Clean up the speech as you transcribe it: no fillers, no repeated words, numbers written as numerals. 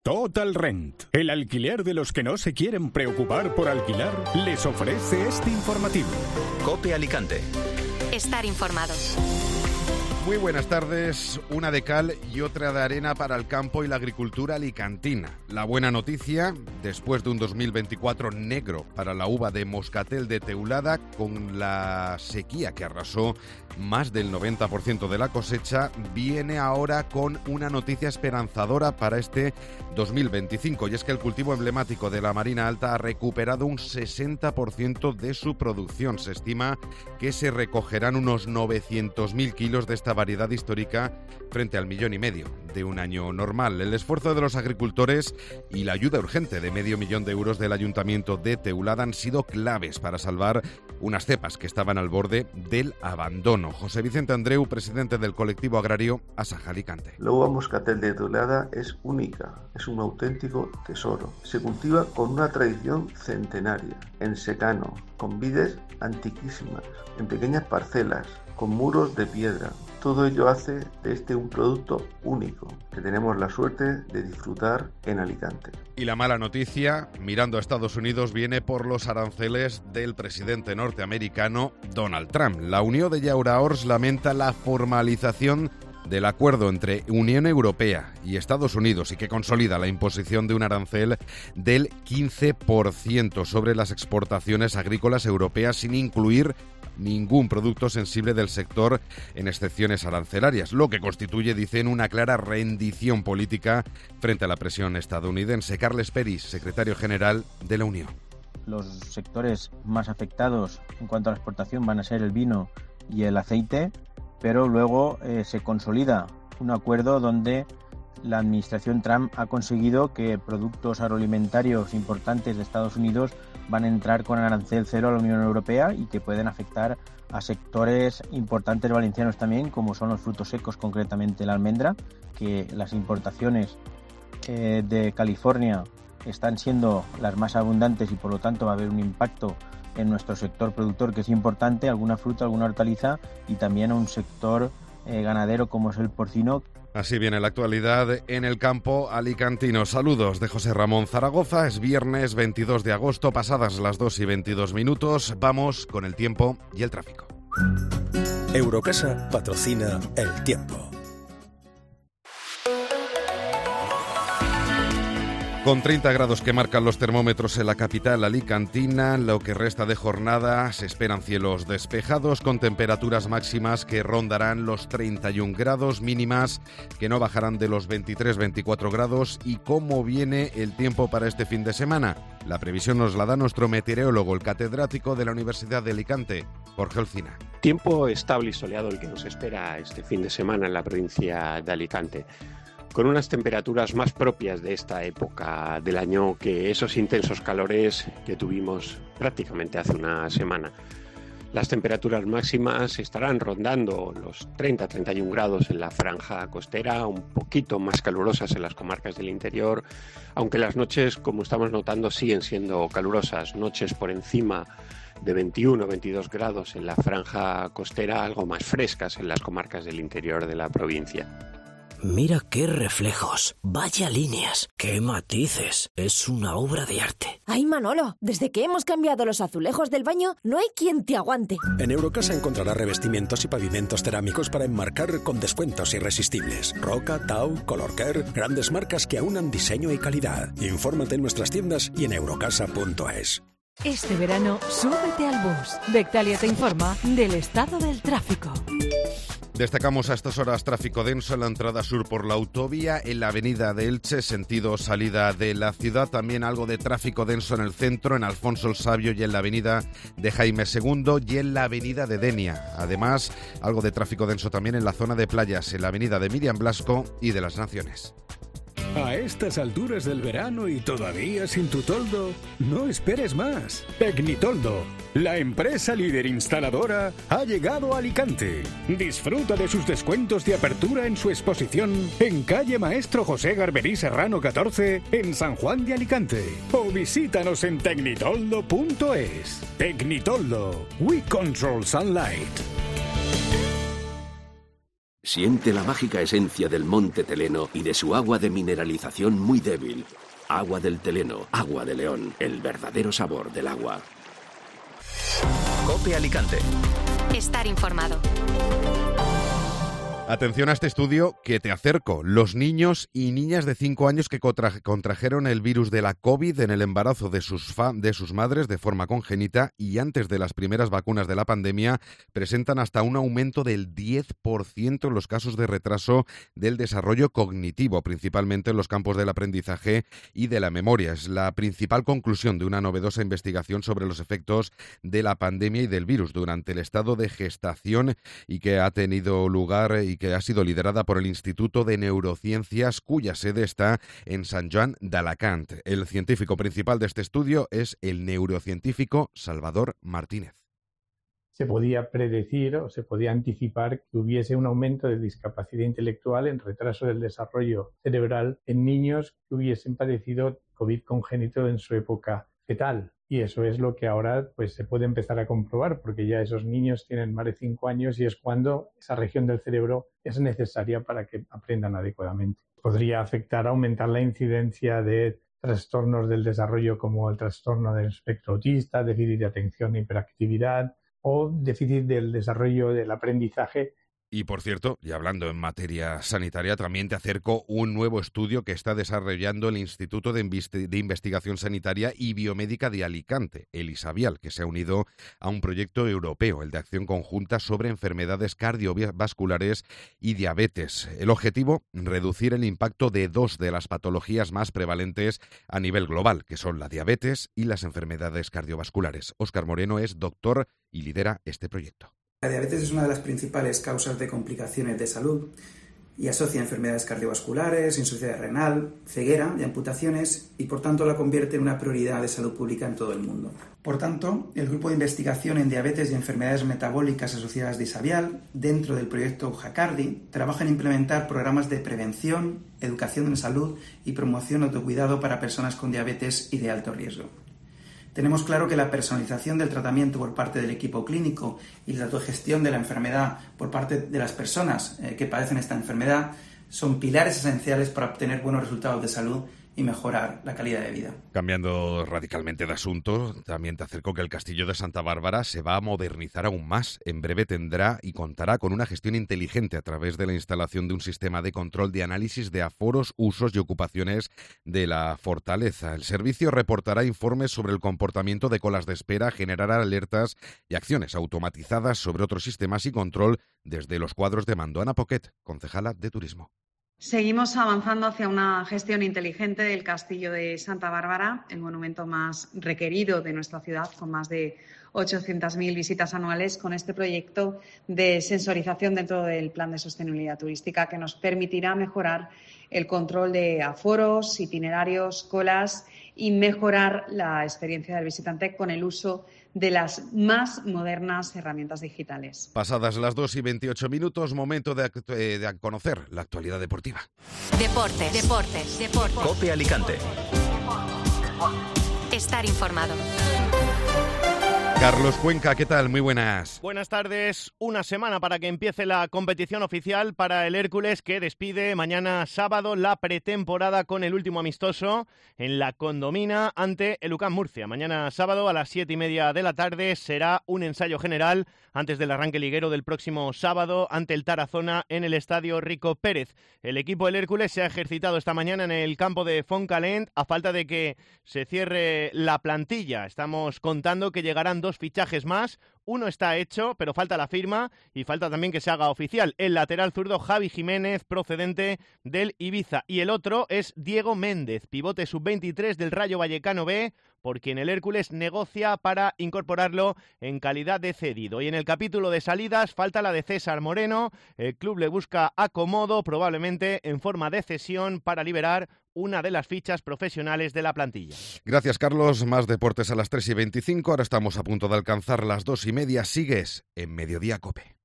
Total Rent, el alquiler de los que no se quieren preocupar por alquilar, les ofrece este informativo. COPE Alicante. Estar informados. Muy buenas tardes. Una de cal y otra de arena para el campo y la agricultura alicantina. La buena noticia, después de un 2024 negro para la uva de Moscatel de Teulada, con la sequía que arrasó más del 90% de la cosecha, viene ahora con una noticia esperanzadora para este 2025, y es que el cultivo emblemático de la Marina Alta ha recuperado un 60% de su producción. Se estima que se recogerán unos 900.000 kilos de esta variedad histórica frente al 1,5 millones de un año normal. El esfuerzo de los agricultores y la ayuda urgente de €500.000 del Ayuntamiento de Teulada han sido claves para salvar unas cepas que estaban al borde del abandono. José Vicente Andreu, presidente del colectivo agrario Asaja Alicante. La uva Moscatel de Teulada es única, es un auténtico tesoro. Se cultiva con una tradición centenaria, en secano, con vides antiquísimas, en pequeñas parcelas, con muros de piedra. Todo ello hace de este un producto único, que tenemos la suerte de disfrutar en Alicante. Y la mala noticia, mirando a Estados Unidos, viene por los aranceles del presidente norteamericano Donald Trump. La Unió de Llauraors lamenta la formalización del acuerdo entre Unión Europea y Estados Unidos y que consolida la imposición de un arancel del 15% sobre las exportaciones agrícolas europeas, sin incluir ningún producto sensible del sector en excepciones arancelarias, lo que constituye, dicen, una clara rendición política frente a la presión estadounidense. Carles Peris, secretario general de la Unión. Los sectores más afectados en cuanto a la exportación van a ser el vino y el aceite, pero luego se consolida un acuerdo donde la administración Trump ha conseguido que productos agroalimentarios importantes de Estados Unidos van a entrar con arancel cero a la Unión Europea y que pueden afectar a sectores importantes valencianos también, como son los frutos secos, concretamente la almendra, que las importaciones de California están siendo las más abundantes y por lo tanto va a haber un impacto en nuestro sector productor, que es importante, alguna fruta, alguna hortaliza, y también a un sector ganadero como es el porcino. Así viene la actualidad en el campo alicantino. Saludos de José Ramón Zaragoza. Es viernes 22 de agosto, pasadas las 2:22. Vamos con el tiempo y el tráfico. Eurocasa patrocina el tiempo. Con 30 grados que marcan los termómetros en la capital alicantina, lo que resta de jornada se esperan cielos despejados con temperaturas máximas que rondarán los 31 grados, mínimas que no bajarán de los 23-24 grados. ¿Y cómo viene el tiempo para este fin de semana? La previsión nos la da nuestro meteorólogo, el catedrático de la Universidad de Alicante, Jorge Olcina. Tiempo estable y soleado el que nos espera este fin de semana en la provincia de Alicante, con unas temperaturas más propias de esta época del año que esos intensos calores que tuvimos prácticamente hace una semana. Las temperaturas máximas estarán rondando los 30-31 grados en la franja costera, un poquito más calurosas en las comarcas del interior, aunque las noches, como estamos notando, siguen siendo calurosas. Noches por encima de 21-22 grados en la franja costera, algo más frescas en las comarcas del interior de la provincia. Mira qué reflejos, vaya líneas, qué matices, es una obra de arte. Ay, Manolo, desde que hemos cambiado los azulejos del baño, no hay quien te aguante. En Eurocasa encontrarás revestimientos y pavimentos cerámicos para enmarcar con descuentos irresistibles. Roca, Tau, Colorcare, grandes marcas que aunan diseño y calidad. Infórmate en nuestras tiendas y en eurocasa.es. Este verano, súbete al bus. Bectalia te informa del estado del tráfico. Destacamos a estas horas tráfico denso en la entrada sur por la autovía, en la avenida de Elche, sentido salida de la ciudad. También algo de tráfico denso en el centro, en Alfonso el Sabio y en la avenida de Jaime II y en la avenida de Denia. Además, algo de tráfico denso también en la zona de playas, en la avenida de Miriam Blasco y de las Naciones. A estas alturas del verano y todavía sin tu toldo, no esperes más. Tecnitoldo, la empresa líder instaladora, ha llegado a Alicante. Disfruta de sus descuentos de apertura en su exposición en calle Maestro José Garberí Serrano 14, en San Juan de Alicante. O visítanos en tecnitoldo.es. Tecnitoldo, we control sunlight. Siente la mágica esencia del monte Teleno y de su agua de mineralización muy débil. Agua del Teleno, agua de León, el verdadero sabor del agua. COPE Alicante. Estar informado. Atención a este estudio que te acerco. Los niños y niñas de 5 años que contrajeron el virus de la COVID en el embarazo de sus madres de forma congénita y antes de las primeras vacunas de la pandemia presentan hasta un aumento del 10% en los casos de retraso del desarrollo cognitivo, principalmente en los campos del aprendizaje y de la memoria. Es la principal conclusión de una novedosa investigación sobre los efectos de la pandemia y del virus durante el estado de gestación y que ha tenido lugar y que ha sido liderada por el Instituto de Neurociencias, cuya sede está en Sant Joan d'Alacant. El científico principal de este estudio es el neurocientífico Salvador Martínez. Se podía predecir o se podía anticipar que hubiese un aumento de discapacidad intelectual en retraso del desarrollo cerebral en niños que hubiesen padecido COVID congénito en su época fetal. Y eso es lo que ahora pues se puede empezar a comprobar, porque ya esos niños tienen más de 5 años y es cuando esa región del cerebro es necesaria para que aprendan adecuadamente. Podría afectar, aumentar la incidencia de trastornos del desarrollo como el trastorno del espectro autista, déficit de atención e hiperactividad o déficit del desarrollo del aprendizaje. Y por cierto, y hablando en materia sanitaria, también te acerco un nuevo estudio que está desarrollando el Instituto de Investigación Sanitaria y Biomédica de Alicante, el ISABIAL, que se ha unido a un proyecto europeo, el de acción conjunta sobre enfermedades cardiovasculares y diabetes. El objetivo, reducir el impacto de 2 de las patologías más prevalentes a nivel global, que son la diabetes y las enfermedades cardiovasculares. Óscar Moreno es doctor y lidera este proyecto. La diabetes es una de las principales causas de complicaciones de salud y asocia enfermedades cardiovasculares, insuficiencia renal, ceguera y amputaciones y por tanto la convierte en una prioridad de salud pública en todo el mundo. Por tanto, el Grupo de Investigación en Diabetes y Enfermedades Metabólicas Asociadas de ISABIAL, dentro del proyecto Jacardi, trabaja en implementar programas de prevención, educación en salud y promoción de autocuidado para personas con diabetes y de alto riesgo. Tenemos claro que la personalización del tratamiento por parte del equipo clínico y la autogestión de la enfermedad por parte de las personas que padecen esta enfermedad son pilares esenciales para obtener buenos resultados de salud y mejorar la calidad de vida. Cambiando radicalmente de asunto, también te acerco que el Castillo de Santa Bárbara se va a modernizar aún más. En breve tendrá y contará con una gestión inteligente a través de la instalación de un sistema de control de análisis de aforos, usos y ocupaciones de la fortaleza. El servicio reportará informes sobre el comportamiento de colas de espera, generará alertas y acciones automatizadas sobre otros sistemas y control desde los cuadros de mando. Ana Poquet, concejala de Turismo. Seguimos avanzando hacia una gestión inteligente del Castillo de Santa Bárbara, el monumento más requerido de nuestra ciudad, con más de 800.000 visitas anuales, con este proyecto de sensorización dentro del Plan de Sostenibilidad Turística que nos permitirá mejorar el control de aforos, itinerarios, colas y mejorar la experiencia del visitante con el uso de las más modernas herramientas digitales. Pasadas las 2:28, momento de conocer la actualidad deportiva. Deportes. COPE Alicante. Estar informado. Carlos Cuenca, ¿qué tal? Muy buenas. Buenas tardes. Una semana para que empiece la competición oficial para el Hércules, que despide mañana sábado la pretemporada con el último amistoso en la Condomina ante el UCAM Murcia. Mañana sábado a las 7:30 de la tarde será un ensayo general antes del arranque liguero del próximo sábado ante el Tarazona en el Estadio Rico Pérez. El equipo del Hércules se ha ejercitado esta mañana en el campo de Fontcalent a falta de que se cierre la plantilla. Estamos contando que llegarán 2 fichajes más. Uno está hecho, pero falta la firma y falta también que se haga oficial. El lateral zurdo Javi Jiménez, procedente del Ibiza. Y el otro es Diego Méndez, pivote sub-23 del Rayo Vallecano B, por quien el Hércules negocia para incorporarlo en calidad de cedido. Y en el capítulo de salidas falta la de César Moreno. El club le busca acomodo, probablemente en forma de cesión, para liberar una de las fichas profesionales de la plantilla. Gracias, Carlos. Más deportes a las 3:25. Ahora estamos a punto de alcanzar las 2:30. Sigues en Mediodía COPE.